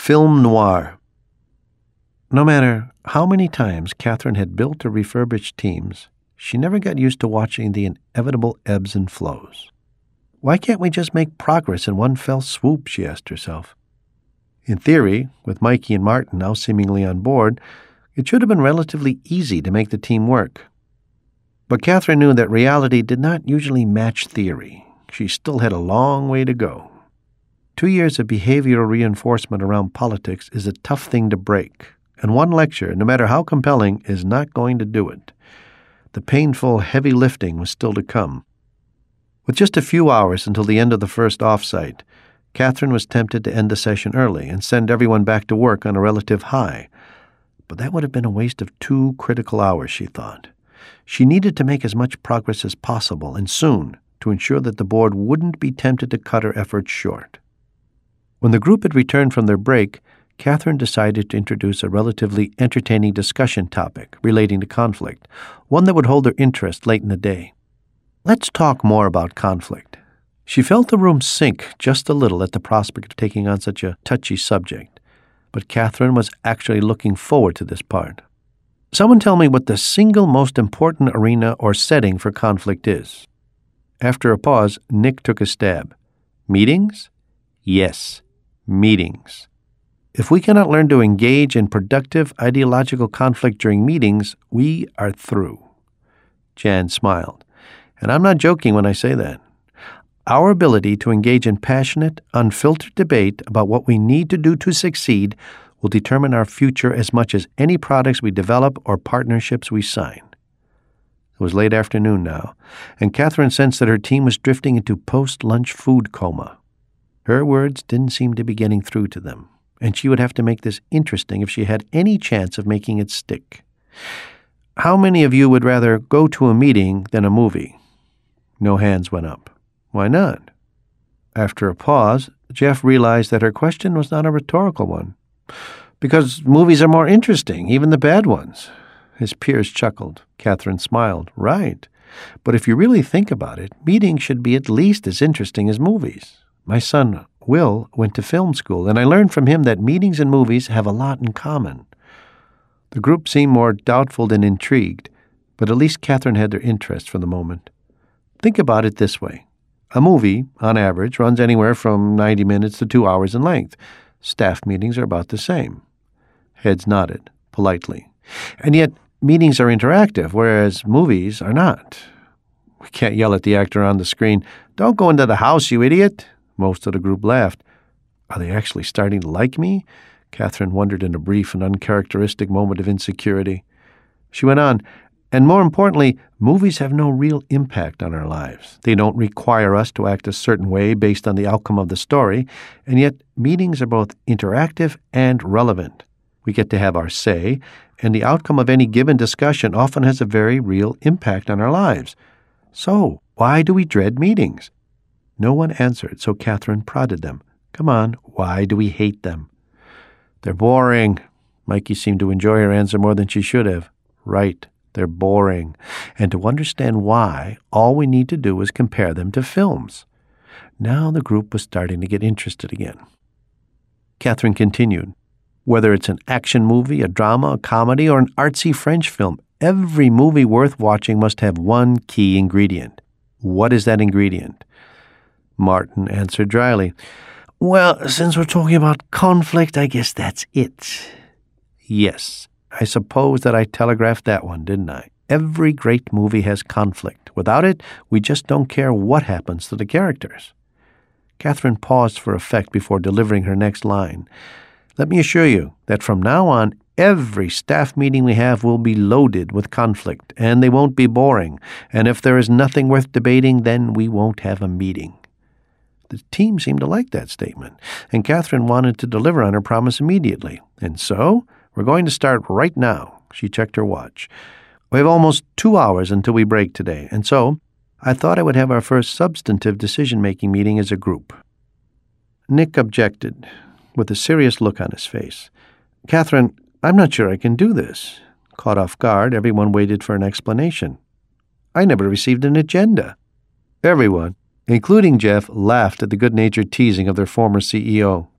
Film noir. No matter how many times Catherine had built or refurbished teams, she never got used to watching the inevitable ebbs and flows. Why can't we just make progress in one fell swoop, she asked herself. In theory, with Mikey and Martin now seemingly on board, it should have been relatively easy to make the team work. But Catherine knew that reality did not usually match theory. She still had a long way to go. 2 years of behavioral reinforcement around politics is a tough thing to break, and one lecture, no matter how compelling, is not going to do it. The painful, heavy lifting was still to come. With just a few hours until the end of the first offsite, Catherine was tempted to end the session early and send everyone back to work on a relative high. But that would have been a waste of 2 critical hours, she thought. She needed to make as much progress as possible, and soon, to ensure that the board wouldn't be tempted to cut her efforts short. When the group had returned from their break, Catherine decided to introduce a relatively entertaining discussion topic relating to conflict, one that would hold their interest late in the day. Let's talk more about conflict. She felt the room sink just a little at the prospect of taking on such a touchy subject, but Catherine was actually looking forward to this part. Someone tell me what the single most important arena or setting for conflict is. After a pause, Nick took a stab. Meetings? Yes, meetings. If we cannot learn to engage in productive ideological conflict during meetings, we are through. Jan smiled. And I'm not joking when I say that. Our ability to engage in passionate, unfiltered debate about what we need to do to succeed will determine our future as much as any products we develop or partnerships we sign. It was late afternoon now, and Catherine sensed that her team was drifting into post-lunch food coma. Her words didn't seem to be getting through to them, and she would have to make this interesting if she had any chance of making it stick. How many of you would rather go to a meeting than a movie? No hands went up. Why not? After a pause, Jeff realized that her question was not a rhetorical one. Because movies are more interesting, even the bad ones. His peers chuckled. Catherine smiled. Right. But if you really think about it, meetings should be at least as interesting as movies. My son, Will, went to film school, and I learned from him that meetings and movies have a lot in common. The group seemed more doubtful than intrigued, but at least Catherine had their interest for the moment. Think about it this way. A movie, on average, runs anywhere from 90 minutes to 2 hours in length. Staff meetings are about the same. Heads nodded, politely. And yet, meetings are interactive, whereas movies are not. We can't yell at the actor on the screen, "Don't go into the house, you idiot!" Most of the group laughed. Are they actually starting to like me? Catherine wondered in a brief and uncharacteristic moment of insecurity. She went on, and more importantly, movies have no real impact on our lives. They don't require us to act a certain way based on the outcome of the story, and yet meetings are both interactive and relevant. We get to have our say, and the outcome of any given discussion often has a very real impact on our lives. So, why do we dread meetings? No one answered, so Catherine prodded them. Come on, why do we hate them? They're boring. Mikey seemed to enjoy her answer more than she should have. Right. They're boring. And to understand why, all we need to do is compare them to films. Now the group was starting to get interested again. Catherine continued. Whether it's an action movie, a drama, a comedy, or an artsy French film, every movie worth watching must have one key ingredient. What is that ingredient? Martin answered dryly. Well, since we're talking about conflict, I guess that's it. Yes. I suppose that I telegraphed that one, didn't I? Every great movie has conflict. Without it, we just don't care what happens to the characters. Catherine paused for effect before delivering her next line. Let me assure you that from now on, every staff meeting we have will be loaded with conflict, and they won't be boring. And if there is nothing worth debating, then we won't have a meeting. The team seemed to like that statement, and Catherine wanted to deliver on her promise immediately. And so, we're going to start right now. She checked her watch. We have almost 2 hours until we break today, and so I thought I would have our first substantive decision-making meeting as a group. Nick objected, with a serious look on his face. Catherine, I'm not sure I can do this. Caught off guard, everyone waited for an explanation. I never received an agenda. Everyone, including Jeff, laughed at the good-natured teasing of their former CEO.